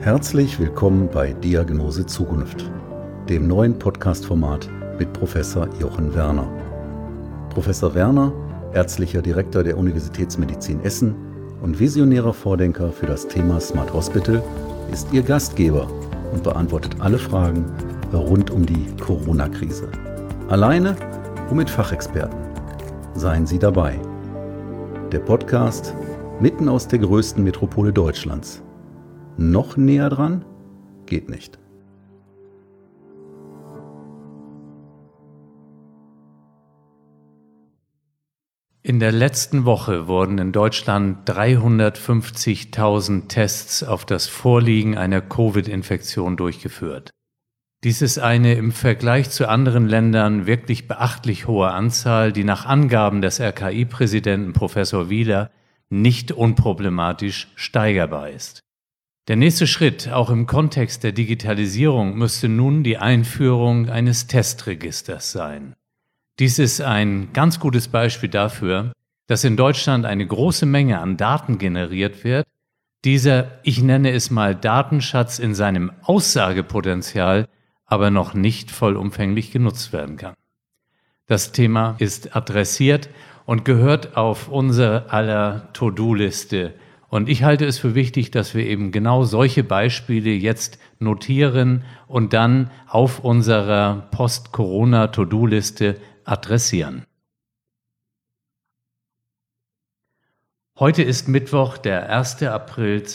Herzlich willkommen bei Diagnose Zukunft, dem neuen Podcast-Format mit Professor Jochen Werner. Professor Werner, ärztlicher Direktor der Universitätsmedizin Essen und visionärer Vordenker für das Thema Smart Hospital, ist Ihr Gastgeber und beantwortet alle Fragen rund um die Corona-Krise. Alleine und mit Fachexperten. Seien Sie dabei. Der Podcast mitten aus der größten Metropole Deutschlands. Noch näher dran? Geht nicht. In der letzten Woche wurden in Deutschland 350.000 Tests auf das Vorliegen einer Covid-Infektion durchgeführt. Dies ist eine im Vergleich zu anderen Ländern wirklich beachtlich hohe Anzahl, die nach Angaben des RKI-Präsidenten Professor Wieler nicht unproblematisch steigerbar ist. Der nächste Schritt, auch im Kontext der Digitalisierung, müsste nun die Einführung eines Testregisters sein. Dies ist ein ganz gutes Beispiel dafür, dass in Deutschland eine große Menge an Daten generiert wird. Dieser, ich nenne es mal Datenschatz, in seinem Aussagepotenzial aber noch nicht vollumfänglich genutzt werden kann. Das Thema ist adressiert und gehört auf unser aller To-Do-Liste. Und ich halte es für wichtig, dass wir eben genau solche Beispiele jetzt notieren und dann auf unserer Post-Corona-To-Do-Liste adressieren. Heute ist Mittwoch, der 1. April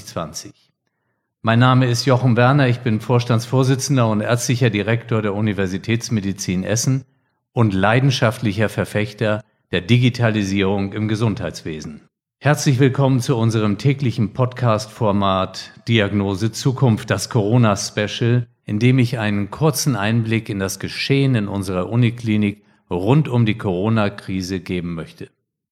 2020. Mein Name ist Jochen Werner, ich bin Vorstandsvorsitzender und ärztlicher Direktor der Universitätsmedizin Essen und leidenschaftlicher Verfechter der Digitalisierung im Gesundheitswesen. Herzlich willkommen zu unserem täglichen Podcast-Format Diagnose Zukunft, das Corona-Special, in dem ich einen kurzen Einblick in das Geschehen in unserer Uniklinik rund um die Corona-Krise geben möchte.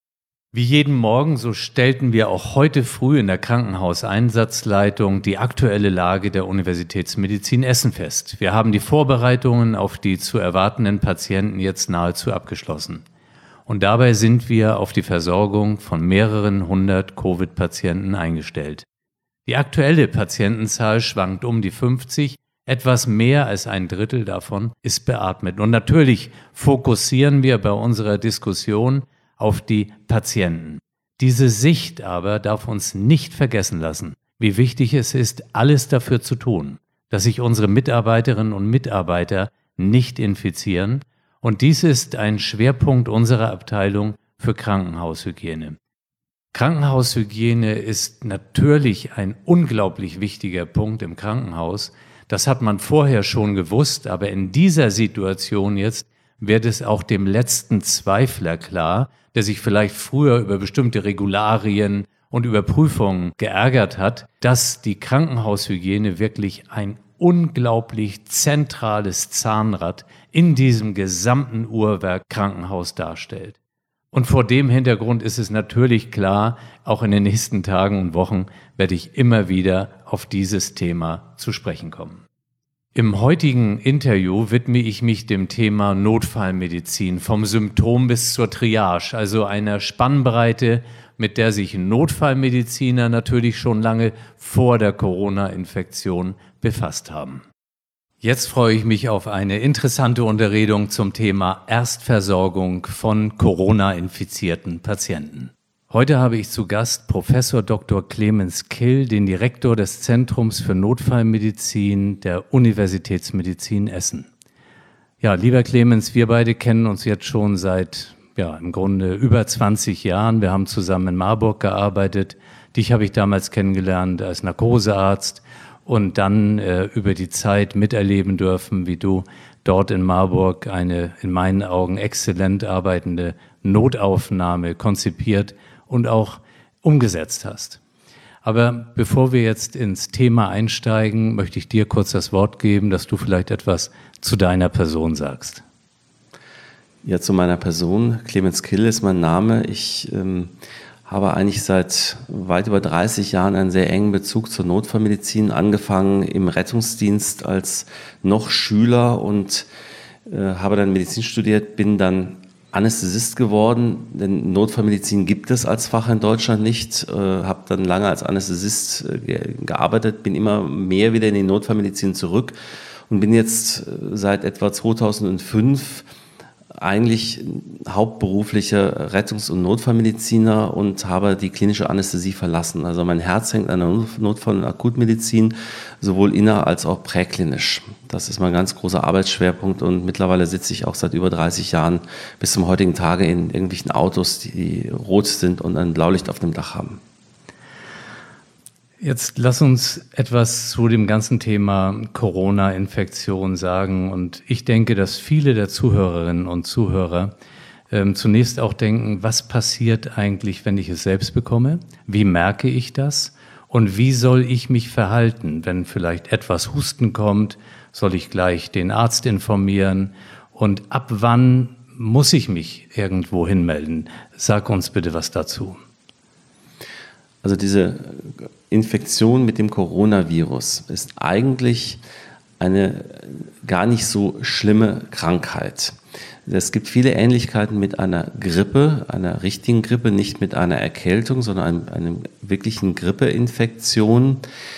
Wie jeden Morgen, so stellten wir auch heute früh in der Krankenhauseinsatzleitung die aktuelle Lage der Universitätsmedizin Essen fest. Wir haben die Vorbereitungen auf die zu erwartenden Patienten jetzt nahezu abgeschlossen. Und dabei sind wir auf die Versorgung von mehreren hundert Covid-Patienten eingestellt. Die aktuelle Patientenzahl schwankt um die 50, etwas mehr als ein Drittel davon ist beatmet. Und natürlich fokussieren wir bei unserer Diskussion auf die Patienten. Diese Sicht aber darf uns nicht vergessen lassen, wie wichtig es ist, alles dafür zu tun, dass sich unsere Mitarbeiterinnen und Mitarbeiter nicht infizieren. Und dies ist ein Schwerpunkt unserer Abteilung für Krankenhaushygiene. Krankenhaushygiene ist natürlich ein unglaublich wichtiger Punkt im Krankenhaus. Das hat man vorher schon gewusst, aber in dieser Situation jetzt wird es auch dem letzten Zweifler klar, der sich vielleicht früher über bestimmte Regularien und Überprüfungen geärgert hat, dass die Krankenhaushygiene wirklich ein unglaublich zentrales Zahnrad in diesem gesamten Uhrwerk Krankenhaus darstellt. Und vor dem Hintergrund ist es natürlich klar, auch in den nächsten Tagen und Wochen werde ich immer wieder auf dieses Thema zu sprechen kommen. Im heutigen Interview widme ich mich dem Thema Notfallmedizin, vom Symptom bis zur Triage, also einer Spannbreite, mit der sich Notfallmediziner natürlich schon lange vor der Corona-Infektion befasst haben. Jetzt freue ich mich auf eine interessante Unterredung zum Thema Erstversorgung von Corona-infizierten Patienten. Heute habe ich zu Gast Professor Dr. Clemens Kill, den Direktor des Zentrums für Notfallmedizin der Universitätsmedizin Essen. Ja, lieber Clemens, wir beide kennen uns jetzt schon seit im Grunde über 20 Jahren. Wir haben zusammen in Marburg gearbeitet. Dich habe ich damals kennengelernt als Narkosearzt und dann über die Zeit miterleben dürfen, wie du dort in Marburg eine in meinen Augen exzellent arbeitende Notaufnahme konzipiert und auch umgesetzt hast. Aber bevor wir jetzt ins Thema einsteigen, möchte ich dir kurz das Wort geben, dass du vielleicht etwas zu deiner Person sagst. Ja, zu meiner Person. Clemens Kill ist mein Name. Ich habe eigentlich seit weit über 30 Jahren einen sehr engen Bezug zur Notfallmedizin, angefangen im Rettungsdienst als noch Schüler und habe dann Medizin studiert, bin dann Anästhesist geworden, denn Notfallmedizin gibt es als Fach in Deutschland nicht. Habe dann lange als Anästhesist gearbeitet, bin immer mehr wieder in die Notfallmedizin zurück und bin jetzt seit etwa 2005 eigentlich hauptberuflicher Rettungs- und Notfallmediziner und habe die klinische Anästhesie verlassen. Also mein Herz hängt an der Notfall- und Akutmedizin, sowohl inner- als auch präklinisch. Das ist mein ganz großer Arbeitsschwerpunkt und mittlerweile sitze ich auch seit über 30 Jahren bis zum heutigen Tage in irgendwelchen Autos, die rot sind und ein Blaulicht auf dem Dach haben. Jetzt lass uns etwas zu dem ganzen Thema Corona-Infektion sagen. Und ich denke, dass viele der Zuhörerinnen und Zuhörer zunächst auch denken, was passiert eigentlich, wenn ich es selbst bekomme? Wie merke ich das? Und wie soll ich mich verhalten, wenn vielleicht etwas Husten kommt? Soll ich gleich den Arzt informieren? Und ab wann muss ich mich irgendwo hinmelden? Sag uns bitte was dazu. Also diese Infektion mit dem Coronavirus ist eigentlich eine gar nicht so schlimme Krankheit. Es gibt viele Ähnlichkeiten mit einer Grippe, einer richtigen Grippe, nicht mit einer Erkältung, sondern einer wirklichen Grippeinfektion.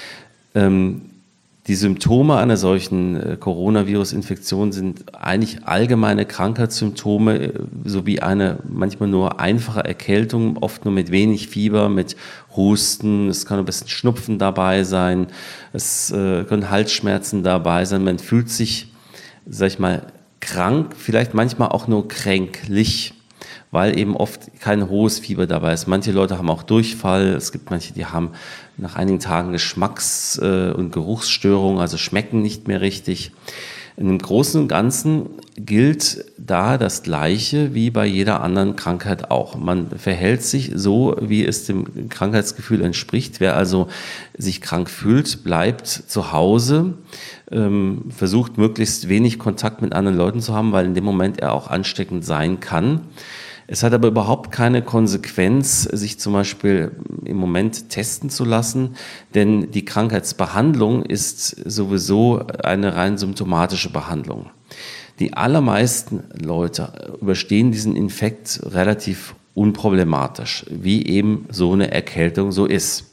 Die Symptome einer solchen Coronavirus-Infektion sind eigentlich allgemeine Krankheitssymptome, sowie eine manchmal nur einfache Erkältung, oft nur mit wenig Fieber, mit Husten, es kann ein bisschen Schnupfen dabei sein, es können Halsschmerzen dabei sein, man fühlt sich, sag ich mal, krank, vielleicht manchmal auch nur kränklich, weil eben oft kein hohes Fieber dabei ist. Manche Leute haben auch Durchfall, es gibt manche, die haben nach einigen Tagen Geschmacks- und Geruchsstörungen, also schmecken nicht mehr richtig. Im Großen und Ganzen gilt da das Gleiche wie bei jeder anderen Krankheit auch. Man verhält sich so, wie es dem Krankheitsgefühl entspricht. Wer also sich krank fühlt, bleibt zu Hause, versucht möglichst wenig Kontakt mit anderen Leuten zu haben, weil in dem Moment er auch ansteckend sein kann. Es hat aber überhaupt keine Konsequenz, sich zum Beispiel im Moment testen zu lassen, denn die Krankheitsbehandlung ist sowieso eine rein symptomatische Behandlung. Die allermeisten Leute überstehen diesen Infekt relativ unproblematisch, wie eben so eine Erkältung so ist.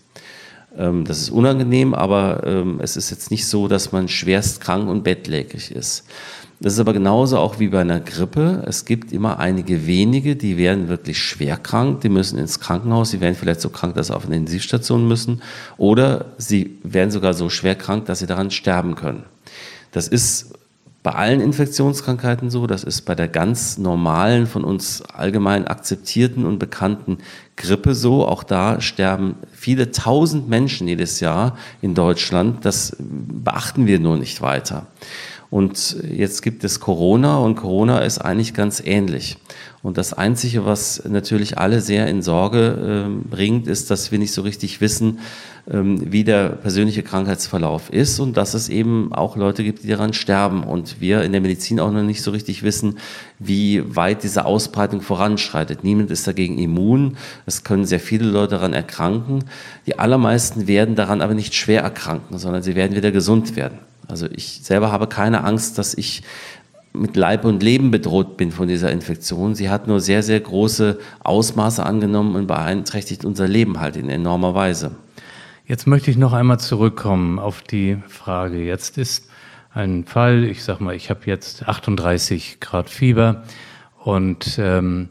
Das ist unangenehm, aber es ist jetzt nicht so, dass man schwerst krank und bettlägerig ist. Das ist aber genauso auch wie bei einer Grippe. Es gibt immer einige wenige, die werden wirklich schwer krank, die müssen ins Krankenhaus, sie werden vielleicht so krank, dass sie auf eine Intensivstation müssen, oder sie werden sogar so schwer krank, dass sie daran sterben können. Das ist bei allen Infektionskrankheiten so, das ist bei der ganz normalen, von uns allgemein akzeptierten und bekannten Grippe so. Auch da sterben viele tausend Menschen jedes Jahr in Deutschland. Das beachten wir nur nicht weiter. Und jetzt gibt es Corona und Corona ist eigentlich ganz ähnlich. Und das Einzige, was natürlich alle sehr in Sorge bringt, ist, dass wir nicht so richtig wissen, wie der persönliche Krankheitsverlauf ist und dass es eben auch Leute gibt, die daran sterben. Und wir in der Medizin auch noch nicht so richtig wissen, wie weit diese Ausbreitung voranschreitet. Niemand ist dagegen immun. Es können sehr viele Leute daran erkranken. Die allermeisten werden daran aber nicht schwer erkranken, sondern sie werden wieder gesund werden. Also ich selber habe keine Angst, dass ich mit Leib und Leben bedroht bin von dieser Infektion. Sie hat nur sehr, sehr große Ausmaße angenommen und beeinträchtigt unser Leben halt in enormer Weise. Jetzt möchte ich noch einmal zurückkommen auf die Frage. Jetzt ist ein Fall, ich sag mal, ich habe jetzt 38 Grad Fieber und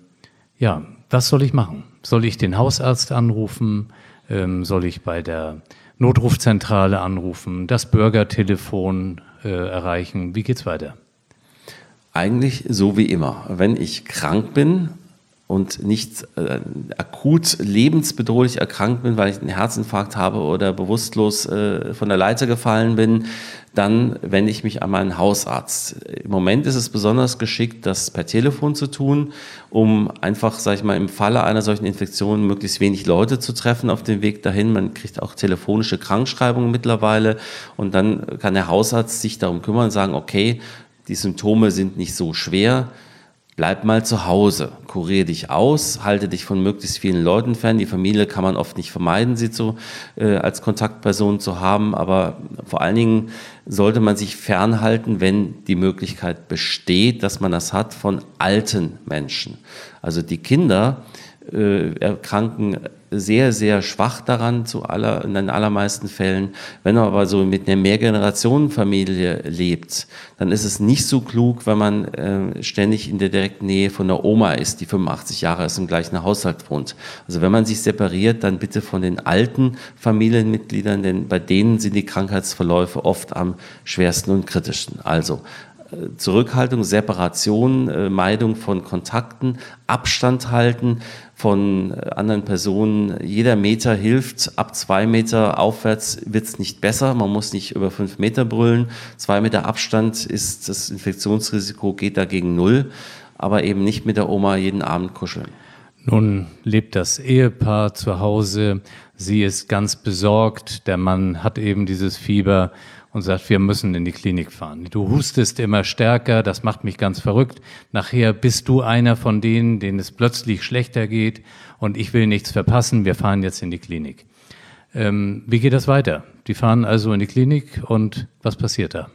was soll ich machen? Soll ich den Hausarzt anrufen? Soll ich bei der Notrufzentrale anrufen, das Bürgertelefon erreichen? Wie geht's weiter? Eigentlich so wie immer. Wenn ich krank bin und nicht akut lebensbedrohlich erkrankt bin, weil ich einen Herzinfarkt habe oder bewusstlos von der Leiter gefallen bin, dann wende ich mich an meinen Hausarzt. Im Moment ist es besonders geschickt, das per Telefon zu tun, um einfach, sag ich mal, im Falle einer solchen Infektion möglichst wenig Leute zu treffen auf dem Weg dahin. Man kriegt auch telefonische Krankschreibungen mittlerweile und dann kann der Hausarzt sich darum kümmern und sagen, okay, die Symptome sind nicht so schwer, bleib mal zu Hause, kurier dich aus, halte dich von möglichst vielen Leuten fern. Die Familie kann man oft nicht vermeiden, sie als Kontaktperson zu haben, aber vor allen Dingen sollte man sich fernhalten, wenn die Möglichkeit besteht, dass man das hat, von alten Menschen. Also die Kinder erkranken sehr, sehr schwach daran, in den allermeisten Fällen. Wenn man aber so mit einer Mehrgenerationenfamilie lebt, dann ist es nicht so klug, wenn man ständig in der direkten Nähe von der Oma ist, die 85 Jahre ist, im gleichen Haushalt wohnt. Also wenn man sich separiert, dann bitte von den alten Familienmitgliedern, denn bei denen sind die Krankheitsverläufe oft am schwersten und kritischsten. Also Zurückhaltung, Separation, Meidung von Kontakten, Abstand halten von anderen Personen. Jeder Meter hilft. Ab 2 Meter aufwärts wird es nicht besser. Man muss nicht über 5 Meter brüllen. 2 Meter Abstand ist das Infektionsrisiko, geht dagegen 0. Aber eben nicht mit der Oma jeden Abend kuscheln. Nun lebt das Ehepaar zu Hause. Sie ist ganz besorgt. Der Mann hat eben dieses Fieber und sagt, wir müssen in die Klinik fahren. Du hustest immer stärker, das macht mich ganz verrückt. Nachher bist du einer von denen, denen es plötzlich schlechter geht und ich will nichts verpassen, wir fahren jetzt in die Klinik. Wie geht das weiter? Die fahren also in die Klinik und was passiert da?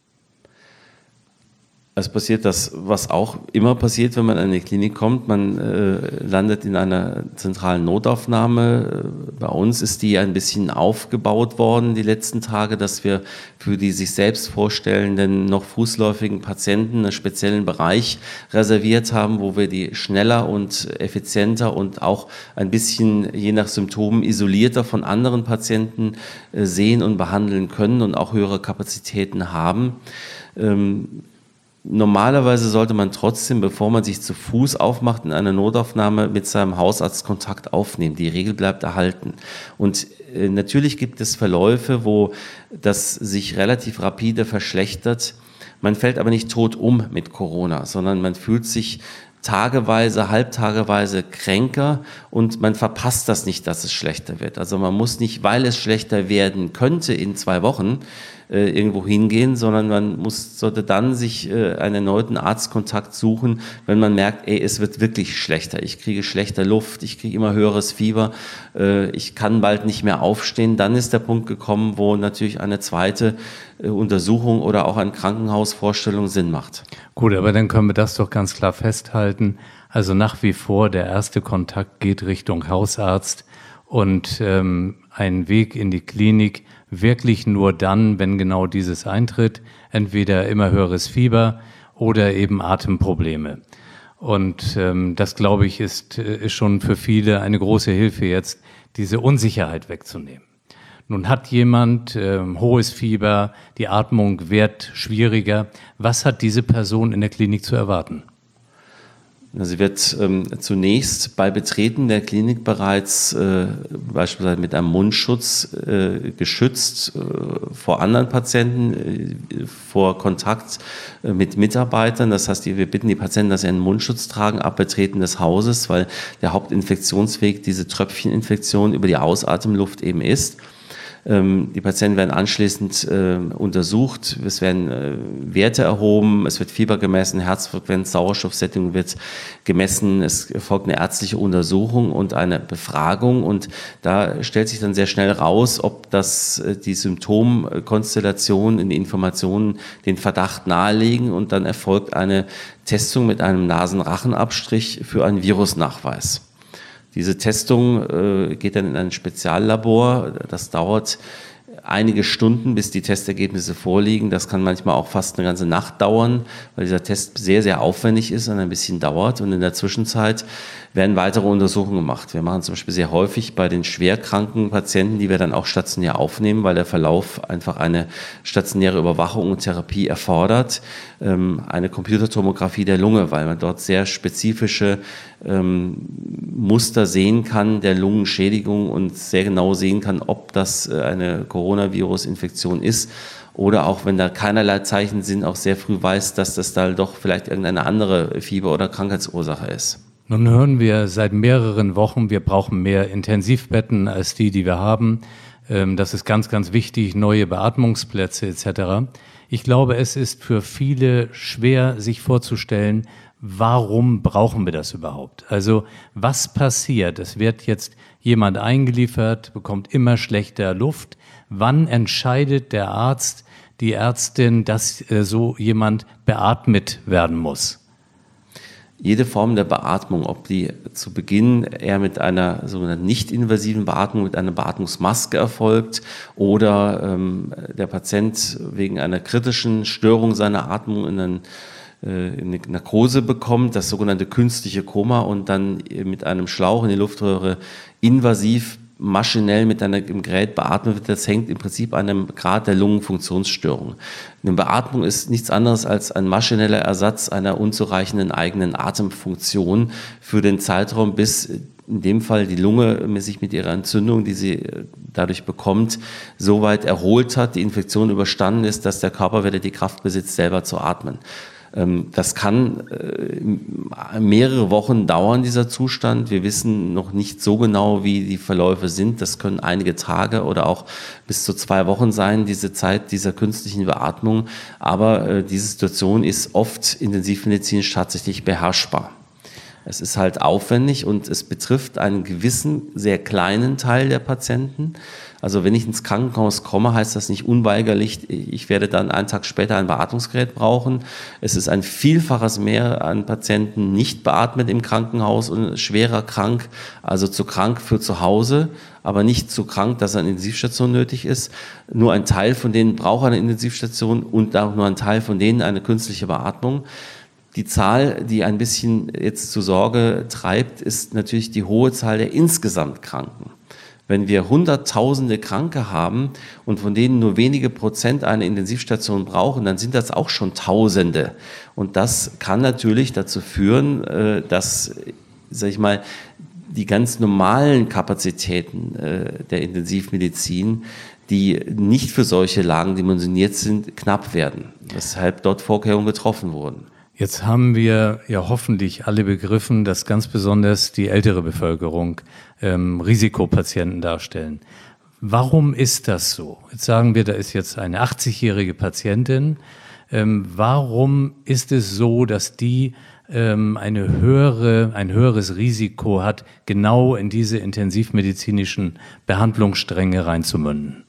Es passiert das, was auch immer passiert, wenn man in die Klinik kommt. Man landet in einer zentralen Notaufnahme. Bei uns ist die ein bisschen aufgebaut worden die letzten Tage, dass wir für die sich selbst vorstellenden, noch fußläufigen Patienten einen speziellen Bereich reserviert haben, wo wir die schneller und effizienter und auch ein bisschen je nach Symptomen isolierter von anderen Patienten sehen und behandeln können und auch höhere Kapazitäten haben. Normalerweise sollte man trotzdem, bevor man sich zu Fuß aufmacht, in einer Notaufnahme mit seinem Hausarzt Kontakt aufnehmen. Die Regel bleibt erhalten. Und natürlich gibt es Verläufe, wo das sich relativ rapide verschlechtert. Man fällt aber nicht tot um mit Corona, sondern man fühlt sich tageweise, halbtageweise kränker und man verpasst das nicht, dass es schlechter wird. Also man muss nicht, weil es schlechter werden könnte in 2 Wochen, irgendwo hingehen, sondern sollte dann sich einen erneuten Arztkontakt suchen, wenn man merkt, es wird wirklich schlechter. Ich kriege schlechter Luft, ich kriege immer höheres Fieber, ich kann bald nicht mehr aufstehen. Dann ist der Punkt gekommen, wo natürlich eine zweite Untersuchung oder auch eine Krankenhausvorstellung Sinn macht. Gut, aber dann können wir das doch ganz klar festhalten. Also nach wie vor, der erste Kontakt geht Richtung Hausarzt und ein Weg in die Klinik wirklich nur dann, wenn genau dieses eintritt, entweder immer höheres Fieber oder eben Atemprobleme. Und das, glaube ich, ist schon für viele eine große Hilfe jetzt, diese Unsicherheit wegzunehmen. Nun hat jemand hohes Fieber, die Atmung wird schwieriger. Was hat diese Person in der Klinik zu erwarten? Sie wird zunächst bei Betreten der Klinik bereits beispielsweise mit einem Mundschutz geschützt vor anderen Patienten, vor Kontakt mit Mitarbeitern. Das heißt, wir bitten die Patienten, dass sie einen Mundschutz tragen ab Betreten des Hauses, weil der Hauptinfektionsweg diese Tröpfcheninfektion über die Ausatemluft eben ist. Die Patienten werden anschließend untersucht, es werden Werte erhoben, es wird Fieber gemessen, Herzfrequenz, Sauerstoffsättigung wird gemessen, es erfolgt eine ärztliche Untersuchung und eine Befragung und da stellt sich dann sehr schnell raus, ob die Symptomkonstellation in den Informationen den Verdacht nahelegen und dann erfolgt eine Testung mit einem Nasenrachenabstrich für einen Virusnachweis. Diese Testung geht dann in ein Speziallabor. Das dauert einige Stunden, bis die Testergebnisse vorliegen. Das kann manchmal auch fast eine ganze Nacht dauern, weil dieser Test sehr, sehr aufwendig ist und ein bisschen dauert. Und in der Zwischenzeit werden weitere Untersuchungen gemacht. Wir machen zum Beispiel sehr häufig bei den schwerkranken Patienten, die wir dann auch stationär aufnehmen, weil der Verlauf einfach eine stationäre Überwachung und Therapie erfordert, eine Computertomographie der Lunge, weil man dort sehr spezifische Muster sehen kann der Lungenschädigung und sehr genau sehen kann, ob das eine Coronavirus-Infektion ist oder auch, wenn da keinerlei Zeichen sind, auch sehr früh weiß, dass das da doch vielleicht irgendeine andere Fieber- oder Krankheitsursache ist. Nun hören wir seit mehreren Wochen, wir brauchen mehr Intensivbetten als die wir haben. Das ist ganz, ganz wichtig, neue Beatmungsplätze etc. Ich glaube, es ist für viele schwer, sich vorzustellen, warum brauchen wir das überhaupt? Also was passiert? Es wird jetzt jemand eingeliefert, bekommt immer schlechter Luft. Wann entscheidet der Arzt, die Ärztin, dass so jemand beatmet werden muss? Jede Form der Beatmung, ob die zu Beginn eher mit einer sogenannten nicht-invasiven Beatmung, mit einer Beatmungsmaske erfolgt oder der Patient wegen einer kritischen Störung seiner Atmung in eine Narkose bekommt, das sogenannte künstliche Koma, und dann mit einem Schlauch in die Luftröhre invasiv maschinell mit einem Gerät beatmet wird, das hängt im Prinzip an einem Grad der Lungenfunktionsstörung. Eine Beatmung ist nichts anderes als ein maschineller Ersatz einer unzureichenden eigenen Atemfunktion für den Zeitraum, bis in dem Fall die Lunge sich mit ihrer Entzündung, die sie dadurch bekommt, so weit erholt hat, die Infektion überstanden ist, dass der Körper wieder die Kraft besitzt, selber zu atmen. Das kann mehrere Wochen dauern, dieser Zustand. Wir wissen noch nicht so genau, wie die Verläufe sind. Das können einige Tage oder auch bis zu 2 Wochen sein, diese Zeit dieser künstlichen Beatmung. Aber diese Situation ist oft intensivmedizinisch tatsächlich beherrschbar. Es ist halt aufwendig und es betrifft einen gewissen, sehr kleinen Teil der Patienten. Also wenn ich ins Krankenhaus komme, heißt das nicht unweigerlich, ich werde dann einen Tag später ein Beatmungsgerät brauchen. Es ist ein Vielfaches mehr an Patienten nicht beatmet im Krankenhaus und schwerer krank, also zu krank für zu Hause, aber nicht zu krank, dass eine Intensivstation nötig ist. Nur ein Teil von denen braucht eine Intensivstation und auch nur ein Teil von denen eine künstliche Beatmung. Die Zahl, die ein bisschen jetzt zu Sorge treibt, ist natürlich die hohe Zahl der insgesamt Kranken. Wenn wir Hunderttausende Kranke haben und von denen nur wenige Prozent eine Intensivstation brauchen, dann sind das auch schon Tausende. Und das kann natürlich dazu führen, dass, sag ich mal, die ganz normalen Kapazitäten der Intensivmedizin, die nicht für solche Lagen dimensioniert sind, knapp werden, weshalb dort Vorkehrungen getroffen wurden. Jetzt haben wir ja hoffentlich alle begriffen, dass ganz besonders die ältere Bevölkerung Risikopatienten darstellen. Warum ist das so? Jetzt sagen wir, da ist jetzt eine 80-jährige Patientin. Warum ist es so, dass die ein höheres Risiko hat, genau in diese intensivmedizinischen Behandlungsstränge reinzumünden?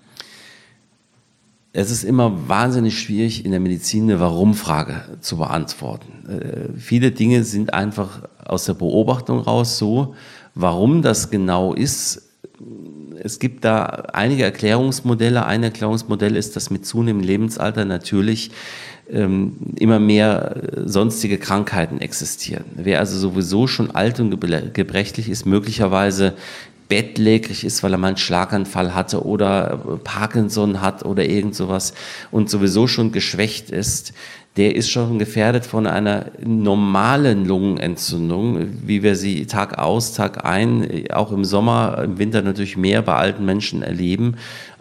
Es ist immer wahnsinnig schwierig, in der Medizin eine Warum-Frage zu beantworten. Viele Dinge sind einfach aus der Beobachtung raus so. Warum das genau ist, es gibt da einige Erklärungsmodelle. Ein Erklärungsmodell ist, dass mit zunehmendem Lebensalter natürlich immer mehr sonstige Krankheiten existieren. Wer also sowieso schon alt und gebrechlich ist, möglicherweise bettlägerig ist, weil er mal einen Schlaganfall hatte oder Parkinson hat oder irgend sowas und sowieso schon geschwächt ist, der ist schon gefährdet von einer normalen Lungenentzündung, wie wir sie Tag aus, Tag ein, auch im Sommer, im Winter natürlich mehr bei alten Menschen erleben.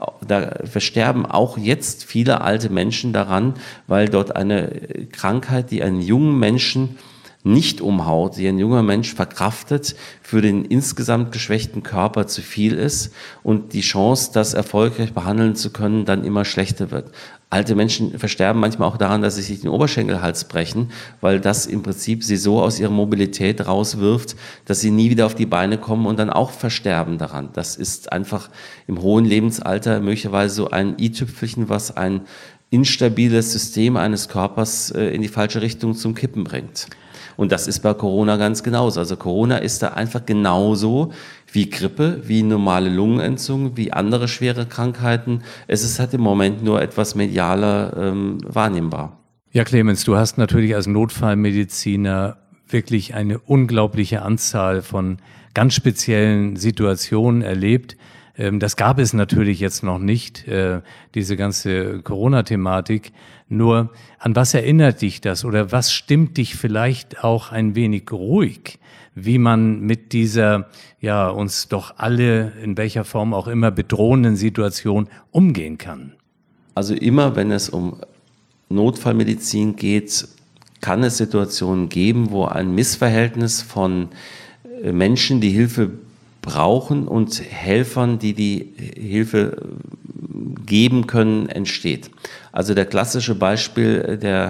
Da versterben auch jetzt viele alte Menschen daran, weil dort eine Krankheit, die einen jungen Menschen nicht umhaut, die ein junger Mensch verkraftet, für den insgesamt geschwächten Körper zu viel ist und die Chance, das erfolgreich behandeln zu können, dann immer schlechter wird. Alte Menschen versterben manchmal auch daran, dass sie sich den Oberschenkelhals brechen, weil das im Prinzip sie so aus ihrer Mobilität rauswirft, dass sie nie wieder auf die Beine kommen und dann auch versterben daran. Das ist einfach im hohen Lebensalter möglicherweise so ein i-Tüpfelchen, was ein instabiles System eines Körpers in die falsche Richtung zum Kippen bringt. Und das ist bei Corona ganz genauso. Also Corona ist da einfach genauso wie Grippe, wie normale Lungenentzündung, wie andere schwere Krankheiten. Es ist halt im Moment nur etwas medialer wahrnehmbar. Ja, Clemens, du hast natürlich als Notfallmediziner wirklich eine unglaubliche Anzahl von ganz speziellen Situationen erlebt. Das gab es natürlich jetzt noch nicht, diese ganze Corona-Thematik. Nur, an was erinnert dich das oder was stimmt dich vielleicht auch ein wenig ruhig, wie man mit dieser, ja, uns doch alle in welcher Form auch immer bedrohenden Situation umgehen kann? Also immer, wenn es um Notfallmedizin geht, kann es Situationen geben, wo ein Missverhältnis von Menschen, die Hilfe brauchen und Helfern, die die Hilfe geben können, entsteht. Also der klassische Beispiel der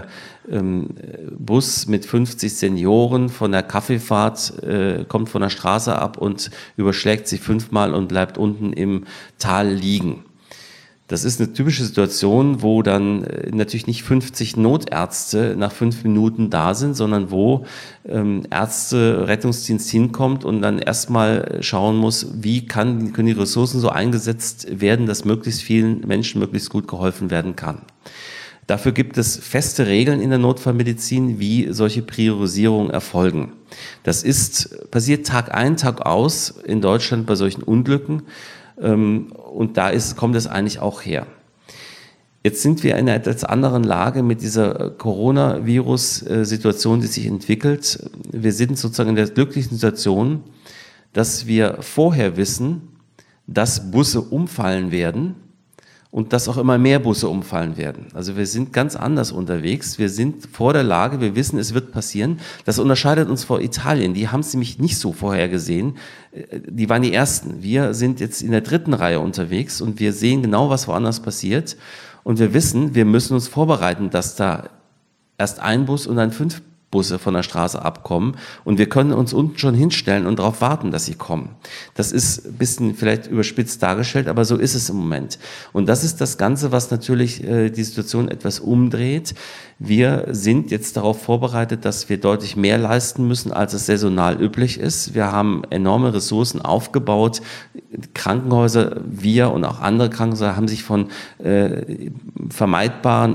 Bus mit 50 Senioren von der Kaffeefahrt, kommt von der Straße ab und überschlägt sich 5-mal und bleibt unten im Tal liegen. Das ist eine typische Situation, wo dann natürlich nicht 50 Notärzte nach 5 Minuten da sind, sondern wo Ärzte, Rettungsdienst hinkommt und dann erstmal schauen muss, wie können die Ressourcen so eingesetzt werden, dass möglichst vielen Menschen möglichst gut geholfen werden kann. Dafür gibt es feste Regeln in der Notfallmedizin, wie solche Priorisierungen erfolgen. Das passiert Tag ein, Tag aus in Deutschland bei solchen Unglücken. Und da kommt es eigentlich auch her. Jetzt sind wir in einer etwas anderen Lage mit dieser Coronavirus-Situation, die sich entwickelt. Wir sind sozusagen in der glücklichen Situation, dass wir vorher wissen, dass Busse umfallen werden und dass auch immer mehr Busse umfallen werden. Also wir sind ganz anders unterwegs. Wir sind vor der Lage, wir wissen, es wird passieren. Das unterscheidet uns vor Italien. Die haben es nämlich nicht so vorhergesehen. Die waren die Ersten. Wir sind jetzt in der 3. Reihe unterwegs und wir sehen genau, was woanders passiert. Und wir wissen, wir müssen uns vorbereiten, dass da erst ein Bus und dann 5 Busse von der Straße abkommen und wir können uns unten schon hinstellen und darauf warten, dass sie kommen. Das ist ein bisschen vielleicht überspitzt dargestellt, aber so ist es im Moment. Und das ist das Ganze, was natürlich die Situation etwas umdreht. Wir sind jetzt darauf vorbereitet, dass wir deutlich mehr leisten müssen, als es saisonal üblich ist. Wir haben enorme Ressourcen aufgebaut. Krankenhäuser, wir und auch andere Krankenhäuser haben sich von vermeidbaren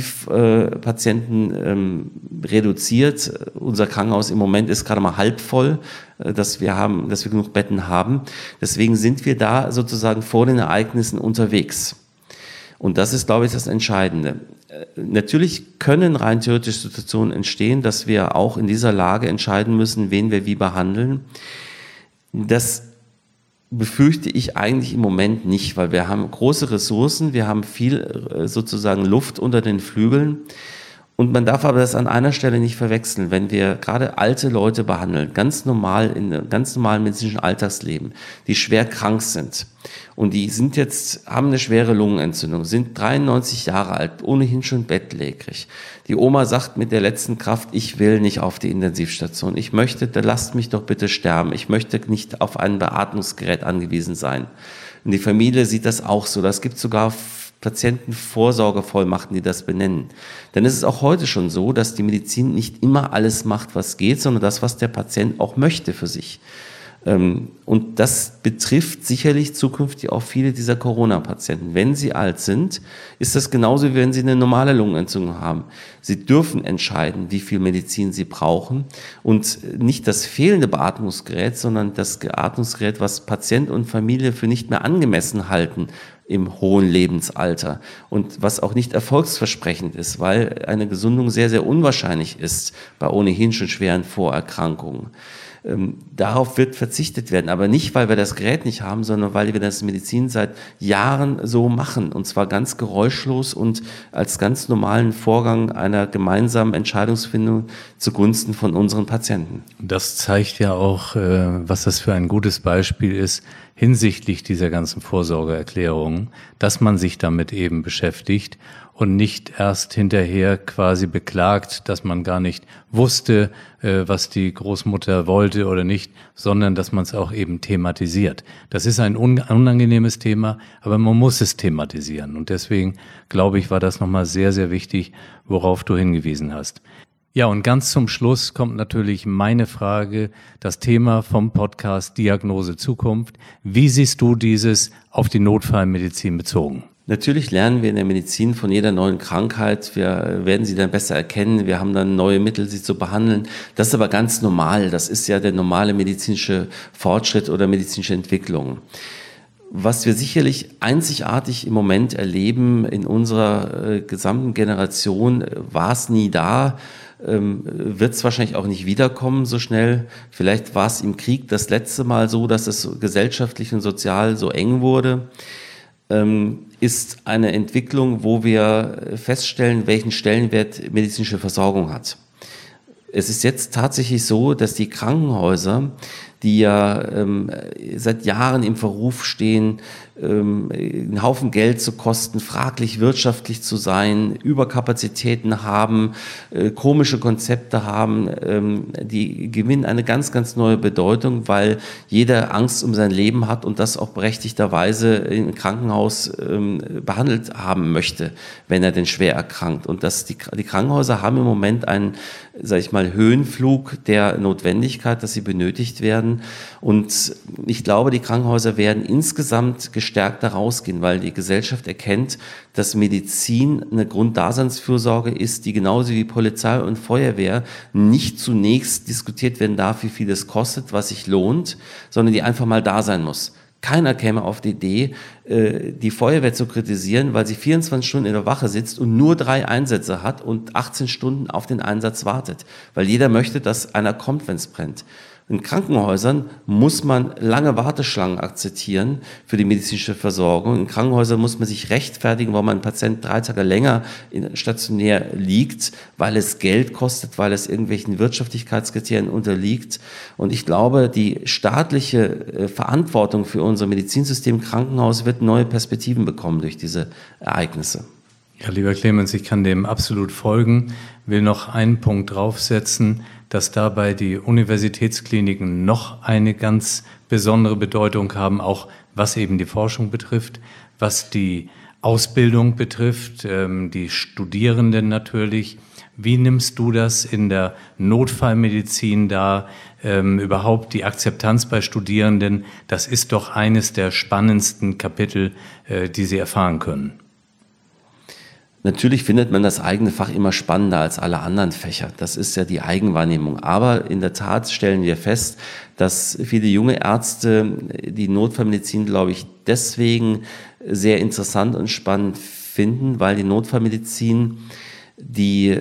Elektivpatienten reduziert. Unser Krankenhaus im Moment ist gerade mal halb voll, dass wir genug Betten haben. Deswegen sind wir da sozusagen vor den Ereignissen unterwegs. Und das ist, glaube ich, das Entscheidende. Natürlich können rein theoretisch Situationen entstehen, dass wir auch in dieser Lage entscheiden müssen, wen wir wie behandeln. Das befürchte ich eigentlich im Moment nicht, weil wir haben große Ressourcen, wir haben viel sozusagen Luft unter den Flügeln. Und man darf aber das an einer Stelle nicht verwechseln, wenn wir gerade alte Leute behandeln, ganz normal in einem ganz normalen medizinischen Alltagsleben, die schwer krank sind und die haben eine schwere Lungenentzündung, sind 93 Jahre alt, ohnehin schon bettlägerig. Die Oma sagt mit der letzten Kraft, ich will nicht auf die Intensivstation, lasst mich doch bitte sterben, ich möchte nicht auf ein Beatmungsgerät angewiesen sein. Und die Familie sieht das auch so, das gibt sogar Patientenvorsorgevollmachten, die das benennen. Denn es ist auch heute schon so, dass die Medizin nicht immer alles macht, was geht, sondern das, was der Patient auch möchte für sich. Und das betrifft sicherlich zukünftig auch viele dieser Corona-Patienten. Wenn sie alt sind, ist das genauso, wie wenn sie eine normale Lungenentzündung haben. Sie dürfen entscheiden, wie viel Medizin sie brauchen und nicht das fehlende Beatmungsgerät, sondern das Beatmungsgerät, was Patient und Familie für nicht mehr angemessen halten im hohen Lebensalter und was auch nicht erfolgsversprechend ist, weil eine Gesundung sehr, sehr unwahrscheinlich ist bei ohnehin schon schweren Vorerkrankungen. Darauf wird verzichtet werden, aber nicht, weil wir das Gerät nicht haben, sondern weil wir das in Medizin seit Jahren so machen und zwar ganz geräuschlos und als ganz normalen Vorgang einer gemeinsamen Entscheidungsfindung zugunsten von unseren Patienten. Das zeigt ja auch, was das für ein gutes Beispiel ist hinsichtlich dieser ganzen Vorsorgeerklärungen, dass man sich damit eben beschäftigt und nicht erst hinterher quasi beklagt, dass man gar nicht wusste, was die Großmutter wollte oder nicht, sondern dass man es auch eben thematisiert. Das ist ein unangenehmes Thema, aber man muss es thematisieren. Und deswegen, glaube ich, war das nochmal sehr, sehr wichtig, worauf du hingewiesen hast. Ja, und ganz zum Schluss kommt natürlich meine Frage, das Thema vom Podcast Diagnose Zukunft. Wie siehst du dieses auf die Notfallmedizin bezogen? Natürlich lernen wir in der Medizin von jeder neuen Krankheit. Wir werden sie dann besser erkennen. Wir haben dann neue Mittel, sie zu behandeln. Das ist aber ganz normal. Das ist ja der normale medizinische Fortschritt oder medizinische Entwicklung. Was wir sicherlich einzigartig im Moment erleben in unserer gesamten Generation, war es nie da, wird es wahrscheinlich auch nicht wiederkommen so schnell. Vielleicht war es im Krieg das letzte Mal so, dass es gesellschaftlich und sozial so eng wurde. Ist eine Entwicklung, wo wir feststellen, welchen Stellenwert medizinische Versorgung hat. Es ist jetzt tatsächlich so, dass die Krankenhäuser die ja seit Jahren im Verruf stehen, einen Haufen Geld zu kosten, fraglich wirtschaftlich zu sein, Überkapazitäten haben, komische Konzepte haben, die gewinnen eine ganz, ganz neue Bedeutung, weil jeder Angst um sein Leben hat und das auch berechtigterweise im Krankenhaus behandelt haben möchte, wenn er denn schwer erkrankt. Und die Krankenhäuser haben im Moment einen, sag ich mal, Höhenflug der Notwendigkeit, dass sie benötigt werden. Und ich glaube, die Krankenhäuser werden insgesamt gestärkter rausgehen, weil die Gesellschaft erkennt, dass Medizin eine Grunddaseinsfürsorge ist, die genauso wie Polizei und Feuerwehr nicht zunächst diskutiert werden darf, wie viel es kostet, was sich lohnt, sondern die einfach mal da sein muss. Keiner käme auf die Idee, die Feuerwehr zu kritisieren, weil sie 24 Stunden in der Wache sitzt und nur 3 Einsätze hat und 18 Stunden auf den Einsatz wartet. Weil jeder möchte, dass einer kommt, wenn es brennt. In Krankenhäusern muss man lange Warteschlangen akzeptieren für die medizinische Versorgung. In Krankenhäusern muss man sich rechtfertigen, warum ein Patient 3 Tage länger stationär liegt, weil es Geld kostet, weil es irgendwelchen Wirtschaftlichkeitskriterien unterliegt. Und ich glaube, die staatliche Verantwortung für unser Medizinsystem im Krankenhaus wird neue Perspektiven bekommen durch diese Ereignisse. Ja, lieber Clemens, ich kann dem absolut folgen, will noch einen Punkt draufsetzen, dass dabei die Universitätskliniken noch eine ganz besondere Bedeutung haben, auch was eben die Forschung betrifft, was die Ausbildung betrifft, die Studierenden natürlich. Wie nimmst du das in der Notfallmedizin da, überhaupt die Akzeptanz bei Studierenden? Das ist doch eines der spannendsten Kapitel, die sie erfahren können. Natürlich findet man das eigene Fach immer spannender als alle anderen Fächer. Das ist ja die Eigenwahrnehmung. Aber in der Tat stellen wir fest, dass viele junge Ärzte die Notfallmedizin, glaube ich, deswegen sehr interessant und spannend finden, weil die Notfallmedizin die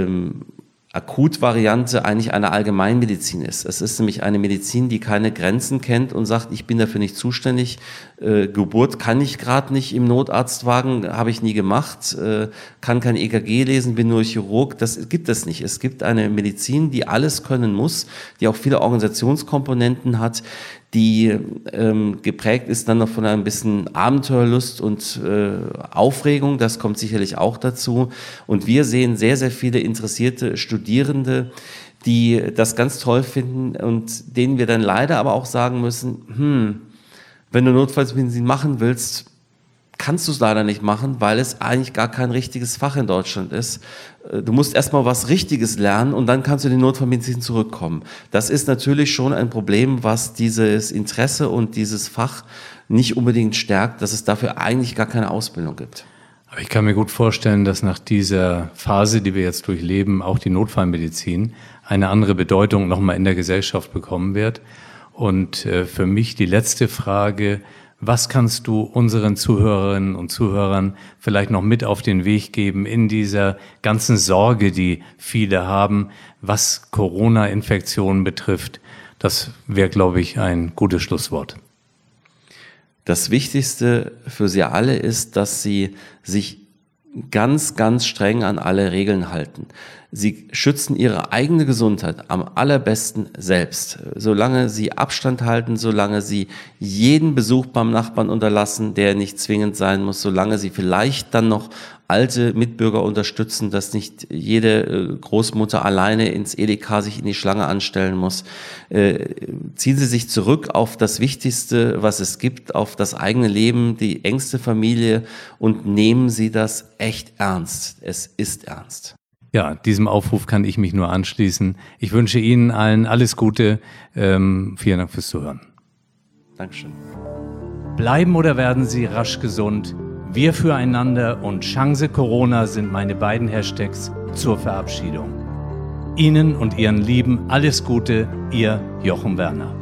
Akutvariante eigentlich eine Allgemeinmedizin ist. Es ist nämlich eine Medizin, die keine Grenzen kennt und sagt, ich bin dafür nicht zuständig. Geburt kann ich gerade nicht im Notarztwagen, habe ich nie gemacht, kann kein EKG lesen, bin nur Chirurg. Das gibt es nicht. Es gibt eine Medizin, die alles können muss, die auch viele Organisationskomponenten hat, die geprägt ist dann noch von ein bisschen Abenteuerlust und Aufregung, das kommt sicherlich auch dazu. Und wir sehen sehr, sehr viele interessierte Studierende, die das ganz toll finden und denen wir dann leider aber auch sagen müssen, wenn du Notfallmedizin machen willst, kannst du es leider nicht machen, weil es eigentlich gar kein richtiges Fach in Deutschland ist. Du musst erstmal was Richtiges lernen und dann kannst du in die Notfallmedizin zurückkommen. Das ist natürlich schon ein Problem, was dieses Interesse und dieses Fach nicht unbedingt stärkt, dass es dafür eigentlich gar keine Ausbildung gibt. Aber ich kann mir gut vorstellen, dass nach dieser Phase, die wir jetzt durchleben, auch die Notfallmedizin eine andere Bedeutung nochmal in der Gesellschaft bekommen wird. Und für mich die letzte Frage: Was kannst du unseren Zuhörerinnen und Zuhörern vielleicht noch mit auf den Weg geben in dieser ganzen Sorge, die viele haben, was Corona-Infektionen betrifft? Das wäre, glaube ich, ein gutes Schlusswort. Das Wichtigste für Sie alle ist, dass Sie sich ganz, ganz streng an alle Regeln halten. Sie schützen Ihre eigene Gesundheit am allerbesten selbst. Solange Sie Abstand halten, solange Sie jeden Besuch beim Nachbarn unterlassen, der nicht zwingend sein muss, solange Sie vielleicht dann noch alte Mitbürger unterstützen, dass nicht jede Großmutter alleine ins Edeka sich in die Schlange anstellen muss. Ziehen Sie sich zurück auf das Wichtigste, was es gibt, auf das eigene Leben, die engste Familie und nehmen Sie das echt ernst. Es ist ernst. Ja, diesem Aufruf kann ich mich nur anschließen. Ich wünsche Ihnen allen alles Gute. Vielen Dank fürs Zuhören. Dankeschön. Bleiben oder werden Sie rasch gesund? Wir füreinander und Chance Corona sind meine beiden Hashtags zur Verabschiedung. Ihnen und Ihren Lieben alles Gute, Ihr Jochen Werner.